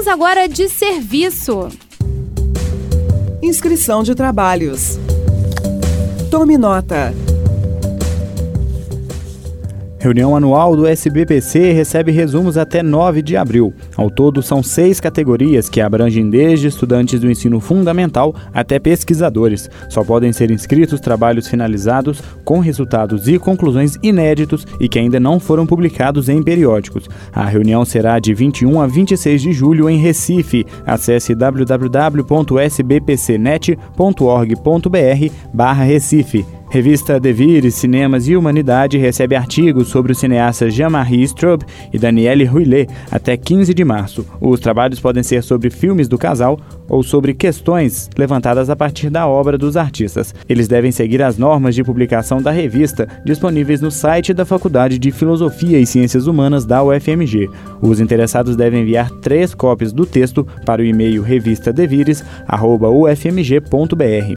Vamos agora de serviço. Inscrição de trabalhos. Tome nota. Reunião anual do SBPC recebe resumos até 9 de abril. Ao todo, são 6 categorias que abrangem desde estudantes do ensino fundamental até pesquisadores. Só podem ser inscritos trabalhos finalizados com resultados e conclusões inéditos e que ainda não foram publicados em periódicos. A reunião será de 21 a 26 de julho em Recife. Acesse www.sbpcnet.org.br/Recife. Revista Devir, Cinemas e Humanidade recebe artigos sobre os cineastas Jean-Marie Straub e Danielle Rouillet até 15 de março. Os trabalhos podem ser sobre filmes do casal ou sobre questões levantadas a partir da obra dos artistas. Eles devem seguir as normas de publicação da revista, disponíveis no site da Faculdade de Filosofia e Ciências Humanas da UFMG. Os interessados devem enviar 3 cópias do texto para o e-mail revistadevires@ufmg.br.